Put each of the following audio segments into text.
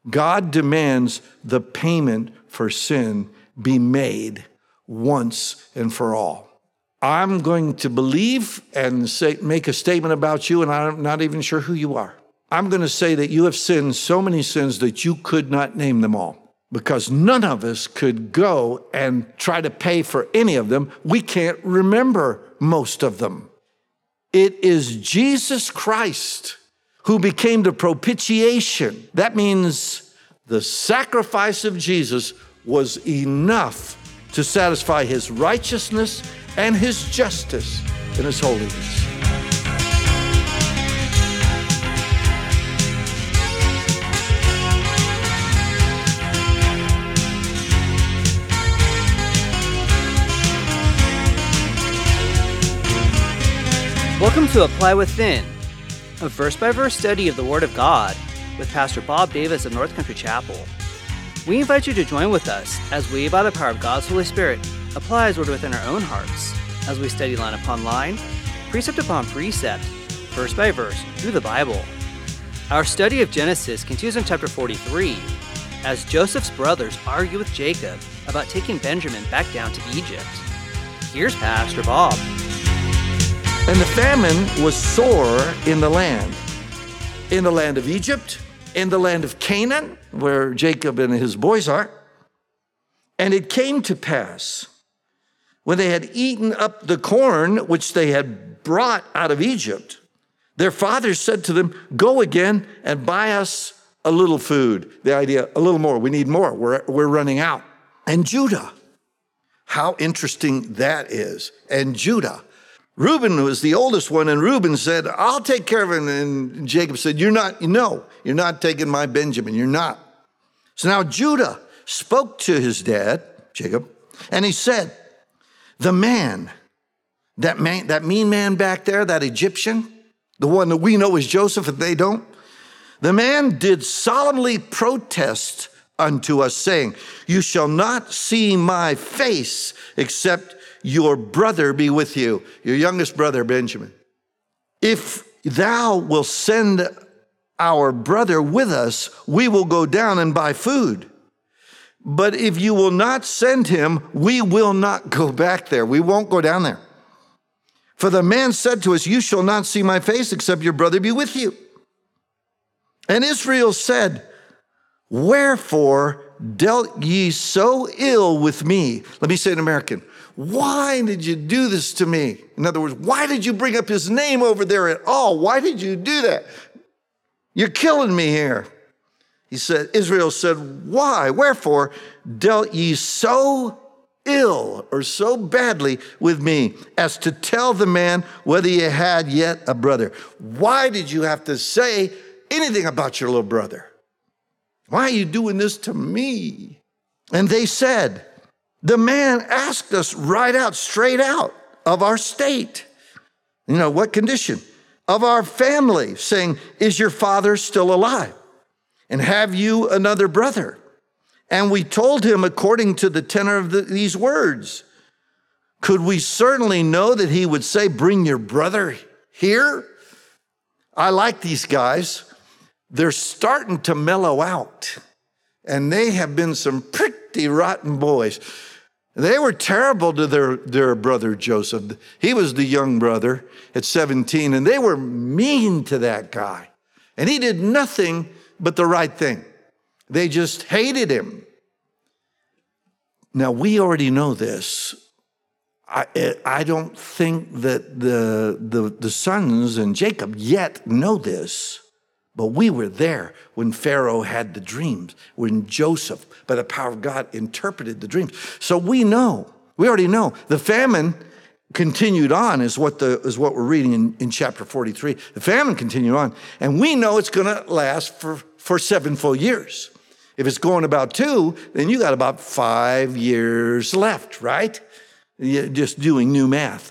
God demands the payment for sin be made once and for all. I'm going to believe and make a statement about you, and I'm not even sure who you are. I'm going to say that you have sinned so many sins that you could not name them all, because none of us could go and try to pay for any of them. We can't remember most of them. It is Jesus Christ who became the propitiation. That means the sacrifice of Jesus was enough to satisfy his righteousness and his justice and his holiness. Welcome to Apply Within, a verse-by-verse study of the Word of God with Pastor Bob Davis of North Country Chapel. We invite you to join with us as we, by the power of God's Holy Spirit, apply His Word within our own hearts as we study line upon line, precept upon precept, verse by verse, through the Bible. Our study of Genesis continues in chapter 43 as Joseph's brothers argue with Jacob about taking Benjamin back down to Egypt. Here's Pastor Bob. And the famine was sore in the land of Egypt, in the land of Canaan, where Jacob and his boys are. And it came to pass, when they had eaten up the corn which they had brought out of Egypt, their father said to them, "Go again and buy us a little food." The idea, a little more, we need more, we're running out. And Judah, how interesting that is. And Judah, Reuben was the oldest one, and Reuben said, "I'll take care of him." And Jacob said, you're not taking my Benjamin, you're not. So now Judah spoke to his dad, Jacob, and he said, that mean man back there, that Egyptian, the one that we know as Joseph and they don't, the man did solemnly protest unto us, saying, "You shall not see my face except your brother be with you," your youngest brother, Benjamin. "If thou wilt send our brother with us, we will go down and buy food. But if you will not send him, we will not go back there." We won't go down there. "For the man said to us, you shall not see my face except your brother be with you." And Israel said, "Wherefore dealt ye so ill with me?" Let me say it in American. Why did you do this to me? In other words, why did you bring up his name over there at all? Why did you do that? You're killing me here. Israel said, "Why? Wherefore dealt ye so ill," or so badly, "with me, as to tell the man whether ye had yet a brother?" Why did you have to say anything about your little brother? Why are you doing this to me? And they said, "The man asked us right out, straight out, of our state." You know, what condition? "Of our family, saying, is your father still alive? And have you another brother?" And we told him according to the tenor of these words. Could we certainly know that he would say, "Bring your brother here"? I like these guys. They're starting to mellow out. And they have been some pretty rotten boys. They were terrible to their brother Joseph. He was the young brother at 17, and they were mean to that guy. And he did nothing but the right thing. They just hated him. Now, we already know this. I don't think that the sons and Jacob yet know this. But we were there when Pharaoh had the dreams, when Joseph, by the power of God, interpreted the dreams. So we already know. The famine continued on is what we're reading in chapter 43. The famine continued on, and we know it's going to last for 7 full years. If it's going about 2, then you got about 5 years left, right? Just doing new math.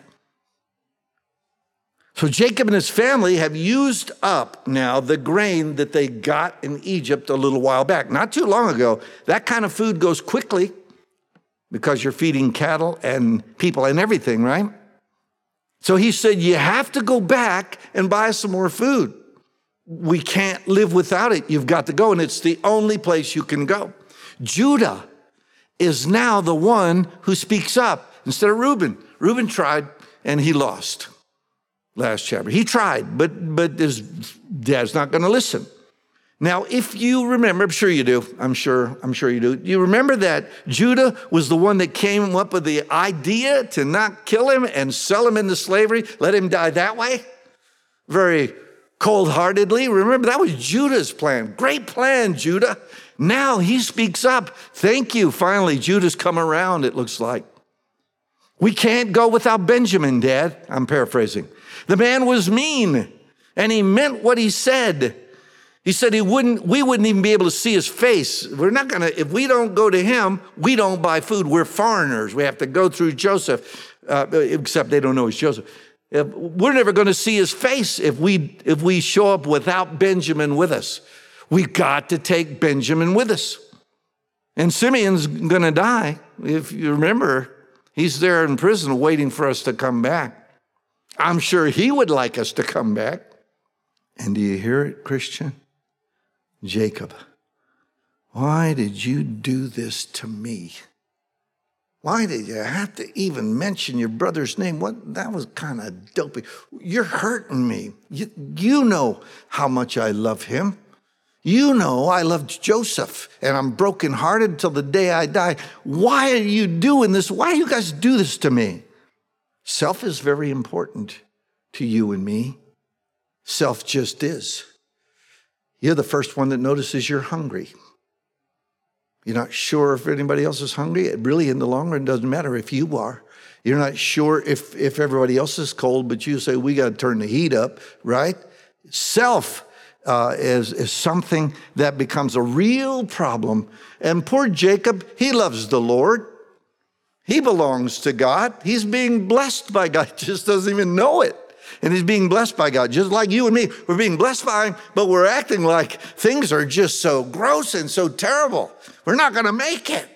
So Jacob and his family have used up now the grain that they got in Egypt a little while back. Not too long ago. That kind of food goes quickly because you're feeding cattle and people and everything, right? So he said, you have to go back and buy some more food. We can't live without it. You've got to go, and it's the only place you can go. Judah is now the one who speaks up instead of Reuben. Reuben tried, and he lost. Last chapter. He tried, but his dad's not going to listen. Now, if you remember, I'm sure you do. I'm sure you do. You remember that Judah was the one that came up with the idea to not kill him and sell him into slavery, let him die that way? Very cold-heartedly. Remember, that was Judah's plan. Great plan, Judah. Now he speaks up. Thank you. Finally, Judah's come around, it looks like. We can't go without Benjamin, Dad. I'm paraphrasing. The man was mean, and he meant what he said. He said we wouldn't even be able to see his face. If we don't go to him, we don't buy food. We're foreigners. We have to go through Joseph, except they don't know it's Joseph. We're never going to see his face if we show up without Benjamin with us. We've got to take Benjamin with us. And Simeon's going to die. If you remember, he's there in prison waiting for us to come back. I'm sure he would like us to come back. And do you hear it, Christian? Jacob, why did you do this to me? Why did you have to even mention your brother's name? That was kind of dopey. You're hurting me. You know how much I love him. You know I loved Joseph, and I'm brokenhearted till the day I die. Why are you doing this? Why do you guys do this to me? Self is very important to you and me. Self just is. You're the first one that notices you're hungry. You're not sure if anybody else is hungry. It really, in the long run, doesn't matter if you are. You're not sure if everybody else is cold, but you say, we got to turn the heat up, right? Self is something that becomes a real problem. And poor Jacob, he loves the Lord. He belongs to God. He's being blessed by God. He just doesn't even know it. And he's being blessed by God, just like you and me. We're being blessed by him, but we're acting like things are just so gross and so terrible. We're not going to make it.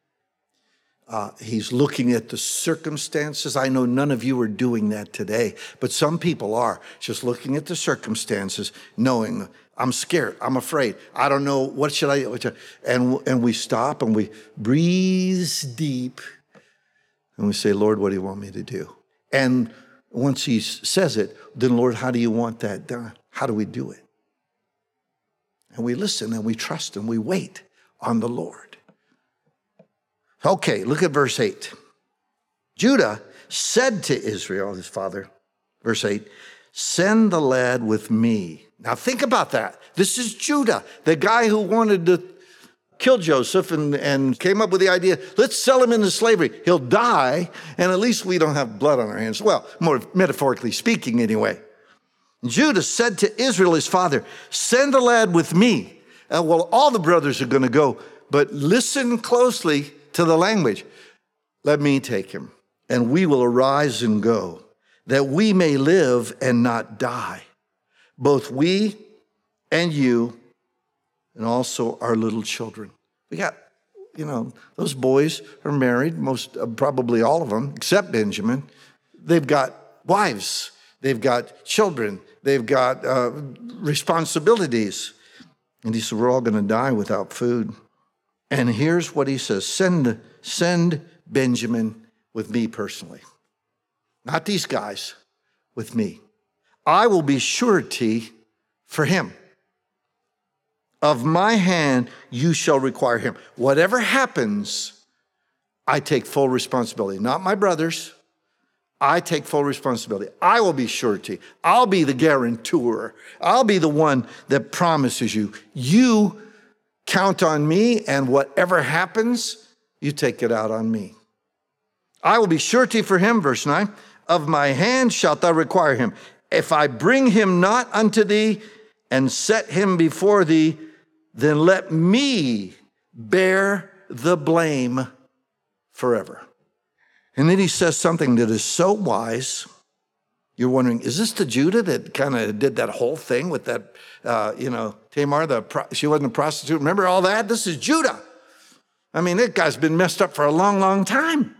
He's looking at the circumstances. I know none of you are doing that today, but some people are just looking at the circumstances, knowing I'm scared, I'm afraid, I don't know, what should I do? And we stop and we breathe deep and we say, Lord, what do you want me to do? And once he says it, then Lord, how do you want that done? How do we do it? And we listen and we trust and we wait on the Lord. Okay, look at verse 8. Judah said to Israel, his father, verse 8, send the lad with me. Now think about that. This is Judah, the guy who wanted to kill Joseph and came up with the idea, let's sell him into slavery. He'll die, and at least we don't have blood on our hands. Well, more metaphorically speaking anyway. Judah said to Israel, his father, send the lad with me. Well, all the brothers are going to go, but listen closely to the language. Let me take him, and we will arise and go, that we may live and not die, both we and you, and also our little children. We got, those boys are married, probably all of them, except Benjamin. They've got wives, they've got children, they've got responsibilities. And he said, we're all going to die without food. And here's what he says, send Benjamin with me personally. Not these guys, with me. I will be surety for him. Of my hand, you shall require him. Whatever happens, I take full responsibility. Not my brothers. I take full responsibility. I will be surety. I'll be the guarantor. I'll be the one that promises you. You count on me, and whatever happens, you take it out on me. I will be surety for him, verse 9. Of my hand shalt thou require him. If I bring him not unto thee and set him before thee, then let me bear the blame forever. And then he says something that is so wise. You're wondering, is this the Judah that kind of did that whole thing with that, Tamar, she wasn't a prostitute. Remember all that? This is Judah. I mean, that guy's been messed up for a long, long time.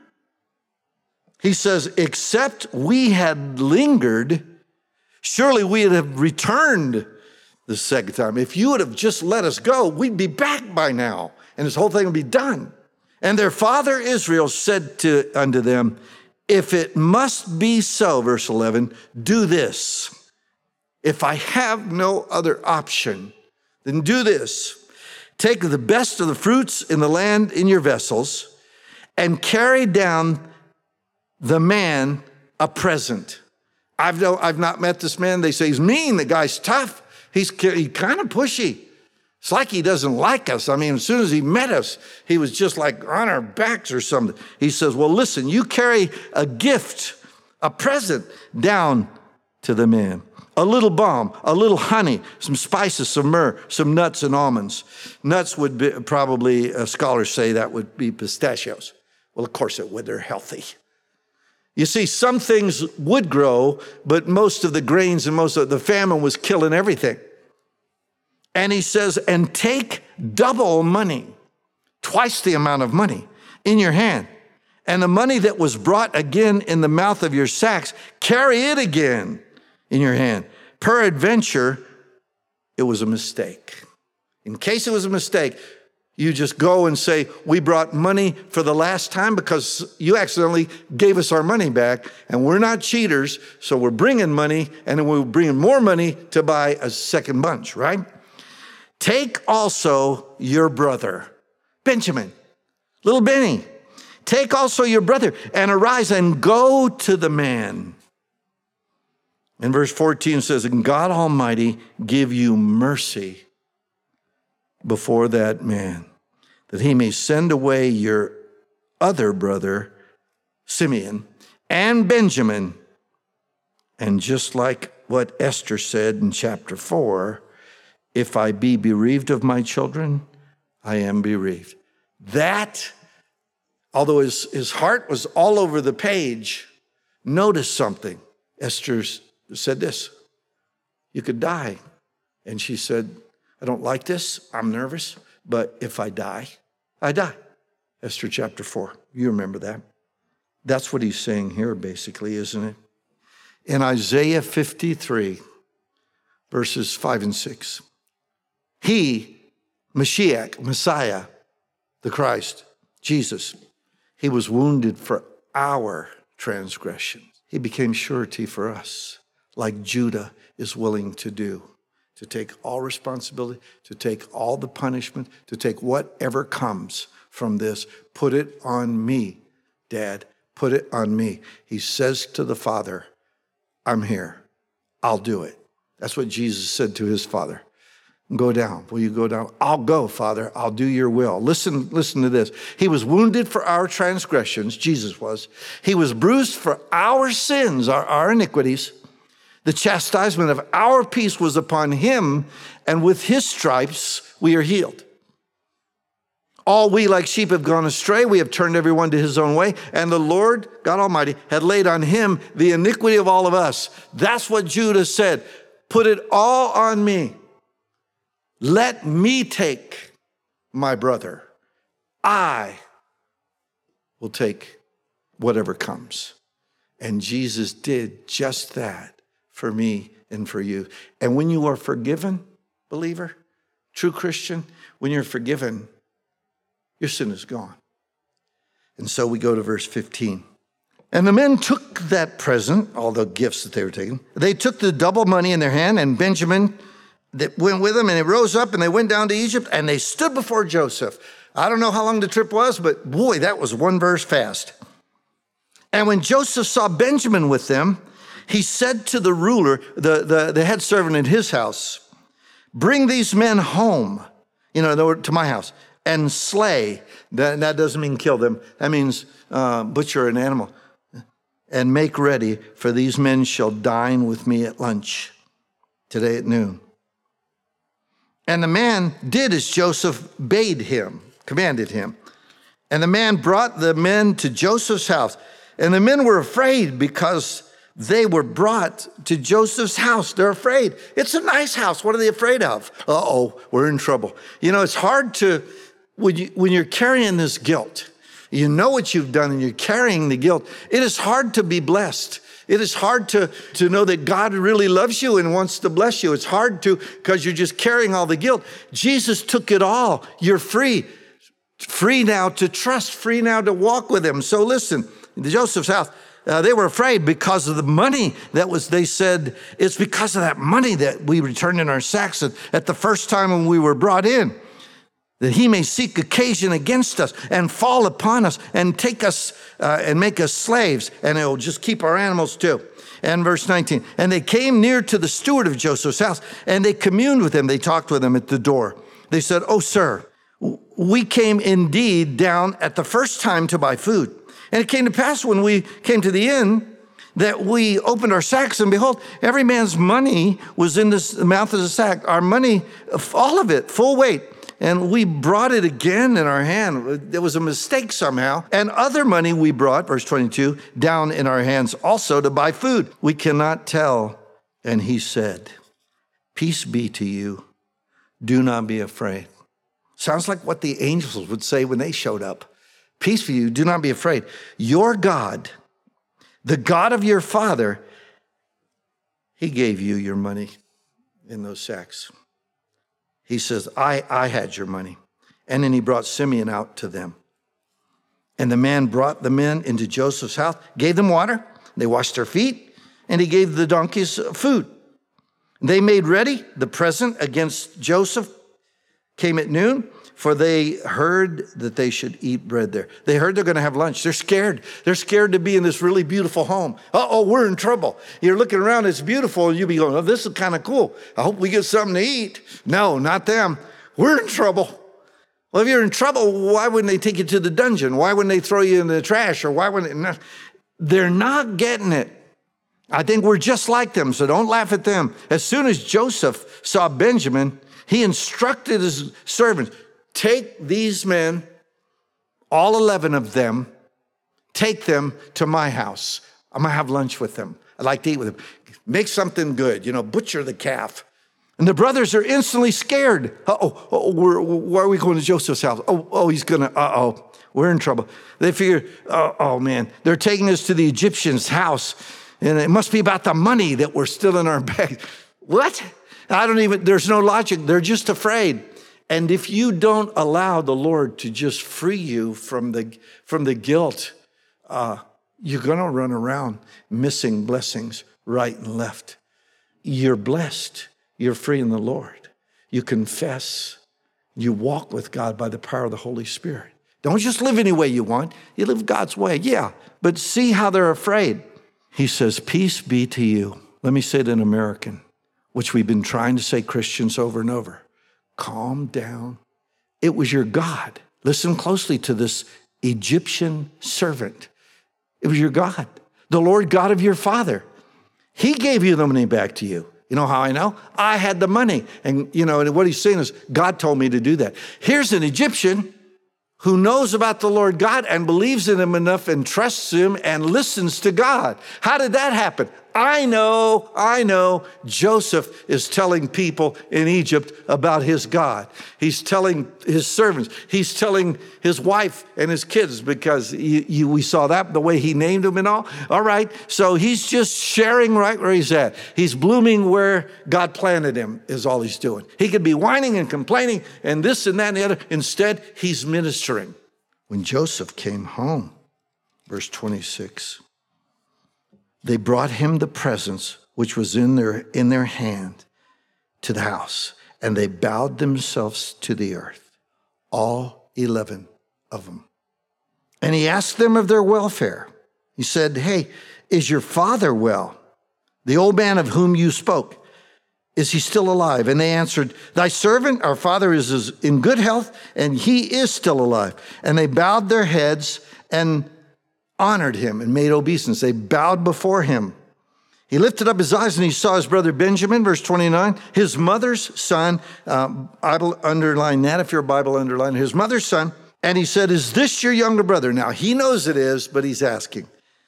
He says, except we had lingered, surely we would have returned the second time. If you would have just let us go, we'd be back by now, and this whole thing would be done. And their father Israel said unto them, if it must be so, verse 11, do this. If I have no other option, then do this. Take the best of the fruits in the land in your vessels and carry down the man a present. I've not met this man. They say he's mean. The guy's tough. He's kind of pushy. It's like he doesn't like us. I mean, as soon as he met us, he was just like on our backs or something. He says, well, listen, you carry a gift, a present down to the man. A little balm, a little honey, some spices, some myrrh, some nuts and almonds. Nuts would be probably, scholars say that would be pistachios. Well, of course it would. They're healthy. You see, some things would grow, but most of the grains and most of the famine was killing everything. And he says, and take double money, twice the amount of money in your hand. And the money that was brought again in the mouth of your sacks, carry it again in your hand. Peradventure, it was a mistake. In case it was a mistake, you just go and say, we brought money for the last time because you accidentally gave us our money back, and we're not cheaters, so we're bringing money, and then we're bringing more money to buy a second bunch, right? Take also your brother, Benjamin, little Benny. Take also your brother and arise and go to the man. And verse 14 says, and God Almighty give you mercy before that man, that he may send away your other brother, Simeon, and Benjamin. And just like what Esther said in chapter 4, if I be bereaved of my children, I am bereaved. That, although his heart was all over the page, notice something. Esther said this, you could die. And she said, I don't like this, I'm nervous, but if I die, I die. Esther chapter 4, you remember that. That's what he's saying here basically, isn't it? In Isaiah 53, verses 5 and 6, he, Mashiach, Messiah, the Christ, Jesus, he was wounded for our transgressions. He became surety for us, like Judah is willing to do, to take all responsibility, to take all the punishment, to take whatever comes from this. Put it on me, Dad. Put it on me. He says to the Father, I'm here. I'll do it. That's what Jesus said to his Father. Go down. Will you go down? I'll go, Father. I'll do your will. Listen to this. He was wounded for our transgressions, Jesus was. He was bruised for our sins, our iniquities. The chastisement of our peace was upon him, and with his stripes we are healed. All we like sheep have gone astray. We have turned everyone to his own way. And the Lord, God Almighty, had laid on him the iniquity of all of us. That's what Judah said. Put it all on me. Let me take my brother. I will take whatever comes. And Jesus did just that for me and for you. And when you are forgiven, believer, true Christian, when you're forgiven, your sin is gone. And so we go to verse 15. And the men took that present, all the gifts that they were taking. They took the double money in their hand, and Benjamin that went with them, and they rose up and they went down to Egypt, and they stood before Joseph. I don't know how long the trip was, but boy, that was one verse fast. And when Joseph saw Benjamin with them, he said to the ruler, the head servant in his house, bring these men home, to my house, and slay. That doesn't mean kill them. That means butcher an animal. And make ready, for these men shall dine with me at lunch today at noon. And the man did as Joseph commanded him. And the man brought the men to Joseph's house. And the men were afraid because they were brought to Joseph's house. They're afraid. It's a nice house. What are they afraid of? Uh-oh, we're in trouble. It's hard to, when you're carrying this guilt, you know what you've done and you're carrying the guilt, it is hard to be blessed. It is hard to know that God really loves you and wants to bless you. It's hard to, because you're just carrying all the guilt. Jesus took it all. You're free. Free now to trust, free now to walk with him. So listen, in Joseph's house, they were afraid because of the money they said, it's because of that money that we returned in our sacks at the first time when we were brought in, that he may seek occasion against us and fall upon us and take us and make us slaves, and it will just keep our animals too. And verse 19, and they came near to the steward of Joseph's house, and they communed with him. They talked with him at the door. They said, "Oh, sir, we came indeed down at the first time to buy food. And it came to pass when we came to the inn that we opened our sacks, and behold, every man's money was in the mouth of the sack. Our money, all of it, full weight. And we brought it again in our hand." There was a mistake somehow. "And other money we brought," verse 22, "down in our hands also to buy food. We cannot tell." And he said, "Peace be to you. Do not be afraid." Sounds like what the angels would say when they showed up. "Peace for you, do not be afraid. Your God, the God of your father, he gave you your money in those sacks." He says, I had your money. And then he brought Simeon out to them. And the man brought the men into Joseph's house, gave them water, they washed their feet, and he gave the donkeys food. They made ready the present against Joseph, came at noon, for they heard that they should eat bread there. They heard they're going to have lunch. They're scared. They're scared to be in this really beautiful home. Uh-oh, we're in trouble. You're looking around, it's beautiful, and you'll be going, "Oh, this is kind of cool. I hope we get something to eat." No, not them. We're in trouble. Well, if you're in trouble, why wouldn't they take you to the dungeon? Why wouldn't they throw you in the trash? Or why wouldn't they? They're not getting it. I think we're just like them, so don't laugh at them. As soon as Joseph saw Benjamin, he instructed his servants, "Take these men, all 11 of them, take them to my house. I'm going to have lunch with them. I'd like to eat with them. Make something good, butcher the calf." And the brothers are instantly scared. Why are we going to Joseph's house? He's going to, we're in trouble. They figure, oh man, they're taking us to the Egyptian's house, and it must be about the money that we're still in our bag. What? There's no logic. They're just afraid. And if you don't allow the Lord to just free you from the guilt, you're going to run around missing blessings right and left. You're blessed. You're free in the Lord. You confess. You walk with God by the power of the Holy Spirit. Don't just live any way you want. You live God's way. Yeah, but see how they're afraid. He says, "Peace be to you." Let me say it in American, which we've been trying to say, Christians, over and over. Calm down. It was your God. Listen closely to this Egyptian servant. It was your God, the Lord God of your father. He gave you the money back to you. You know how I know? I had the money. And, and what he's saying is, God told me to do that. Here's an Egyptian who knows about the Lord God and believes in him enough and trusts him and listens to God. How did that happen? I know. Joseph is telling people in Egypt about his God. He's telling his servants. He's telling his wife and his kids, because we saw that, the way he named them and all. All right, so he's just sharing right where he's at. He's blooming where God planted him is all he's doing. He could be whining and complaining and this and that and the other. Instead, he's ministering. When Joseph came home, verse 26, they brought him the presents which was in their hand to the house, and they bowed themselves to the earth, all 11 of them. And he asked them of their welfare. He said, "Hey, is your father well? The old man of whom you spoke, is he still alive?" And they answered, "Thy servant, our father, is in good health, and he is still alive." And they bowed their heads and honored him and made obeisance. They bowed before him. He lifted up his eyes and he saw his brother Benjamin, verse 29, his mother's son. I will underline that if your Bible underline his mother's son. And he said, "Is this your younger brother?" Now he knows it is, but he's asking,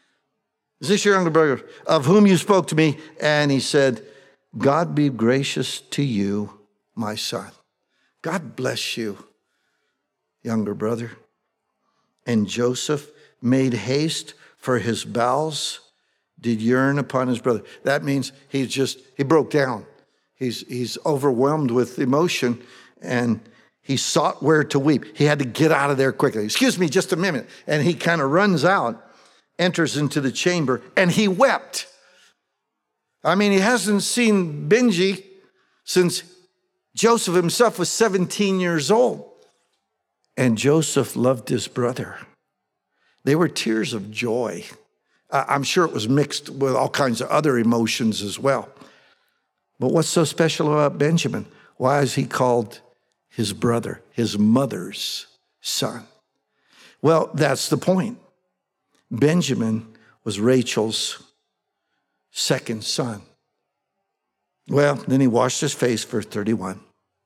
"Is this your younger brother of whom you spoke to me?" And he said, "God be gracious to you, my son." God bless you, younger brother. And Joseph made haste for his bowels did yearn upon his brother. That means he broke down. He's overwhelmed with emotion, and he sought where to weep. He had to get out of there quickly. Excuse me, just a minute. And he kind of runs out, enters into the chamber, and he wept. I mean, he hasn't seen Benji since Joseph himself was 17 years old. And Joseph loved his brother. They were tears of joy. I'm sure it was mixed with all kinds of other emotions as well. But what's so special about Benjamin? Why is he called his brother, his mother's son? Well, that's the point. Benjamin was Rachel's second son. Well, then he washed his face, verse 31.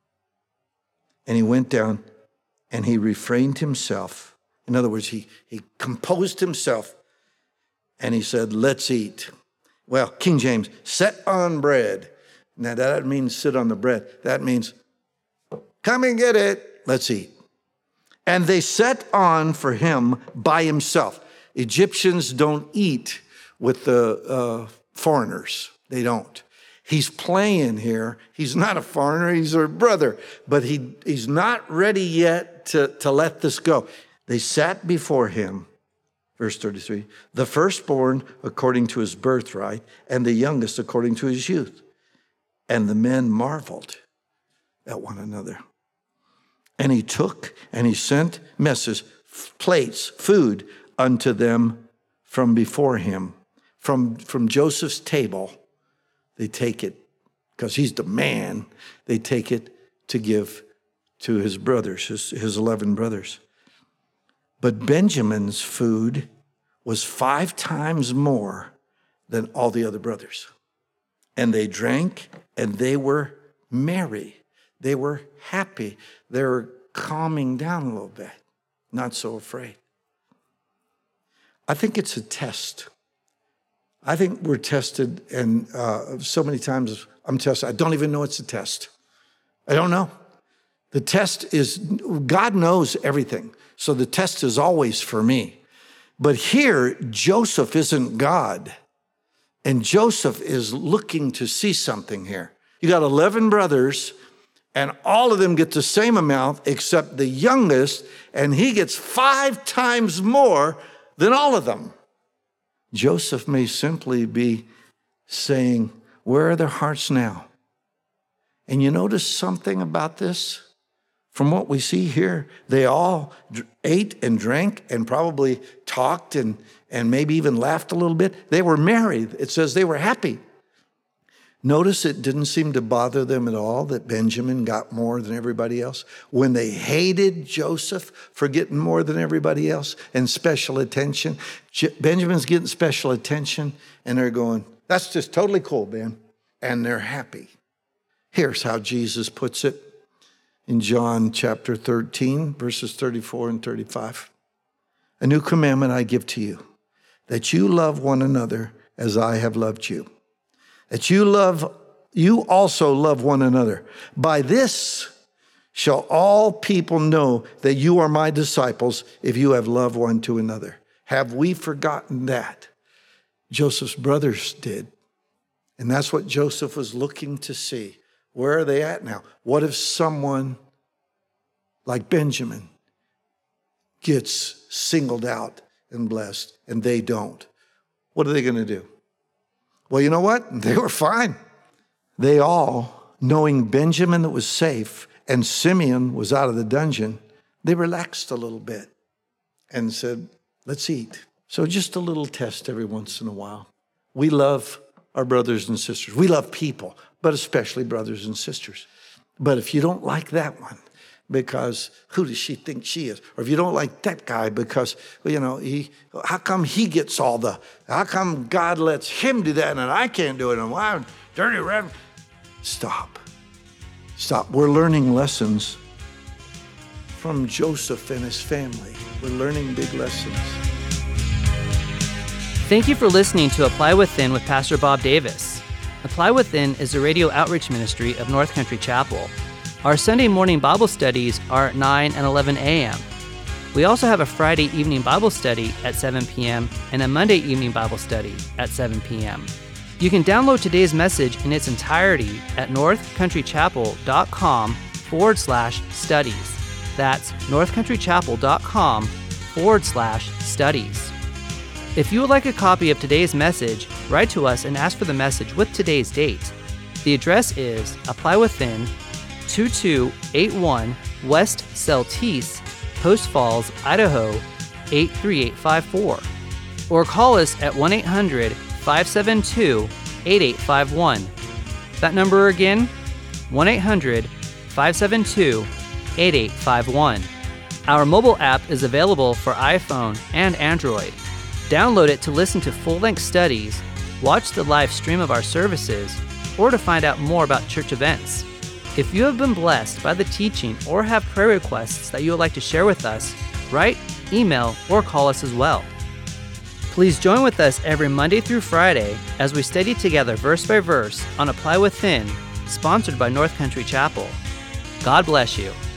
And he went down and he refrained himself. In other words, he composed himself and he said, let's eat. Well, King James, set on bread. Now, that doesn't mean sit on the bread. That means, come and get it. Let's eat. And they set on for him by himself. Egyptians don't eat with the foreigners. They don't. He's playing here. He's not a foreigner. He's a brother. But he's not ready yet to let this go. They sat before him, verse 33, the firstborn according to his birthright, and the youngest according to his youth. And the men marveled at one another. And he took and he sent messes, plates, food unto them from before him. From Joseph's table, they take it, because he's the man, they take it to give to his brothers, his 11 brothers. But Benjamin's food was 5 times more than all the other brothers. And they drank and they were merry. They were happy. They were calming down a little bit, not so afraid. I think it's a test. I think we're tested, and so many times I'm tested. I don't even know it's a test. I don't know. The test is, God knows everything. So the test is always for me. But here, Joseph isn't God. And Joseph is looking to see something here. You got 11 brothers, and all of them get the same amount except the youngest, and he gets 5 times more than all of them. Joseph may simply be saying, where are their hearts now? And you notice something about this? From what we see here, they all ate and drank and probably talked and maybe even laughed a little bit. They were merry. It says they were happy. Notice it didn't seem to bother them at all that Benjamin got more than everybody else. When they hated Joseph for getting more than everybody else and special attention, Benjamin's getting special attention and they're going, that's just totally cool, Ben. And they're happy. Here's how Jesus puts it in John chapter 13, verses 34 and 35. A new commandment I give to you, that you love one another as I have loved you. That you also love one another. By this shall all people know that you are my disciples, if you have love one to another. Have we forgotten that? Joseph's brothers did. And that's what Joseph was looking to see. Where are they at now? What if someone like Benjamin gets singled out and blessed and they don't? What are they going to do? Well, you know what? They were fine. They all, knowing Benjamin that was safe and Simeon was out of the dungeon, they relaxed a little bit and said, let's eat. So just a little test every once in a while. We love our brothers and sisters. We love people, but especially brothers and sisters. But if you don't like that one, because who does she think she is? Or if you don't like that guy because, how come he gets how come God lets him do that and I can't do it? And why, dirty red? Stop. We're learning lessons from Joseph and his family. We're learning big lessons. Thank you for listening to Apply Within with Pastor Bob Davis. Apply Within is a radio outreach ministry of North Country Chapel. Our Sunday morning Bible studies are at 9 and 11 a.m. We also have a Friday evening Bible study at 7 p.m. and a Monday evening Bible study at 7 p.m. You can download today's message in its entirety at northcountrychapel.com/studies. That's northcountrychapel.com/studies. If you would like a copy of today's message, write to us and ask for the message with today's date. The address is Apply Within, 2281 West Celtice, Post Falls, Idaho 83854. Or call us at 1-800-572-8851. That number again, 1-800-572-8851. Our mobile app is available for iPhone and Android. Download it to listen to full-length studies, watch the live stream of our services, or to find out more about church events. If you have been blessed by the teaching or have prayer requests that you would like to share with us, write, email, or call us as well. Please join with us every Monday through Friday as we study together verse by verse on Apply Within, sponsored by North Country Chapel. God bless you.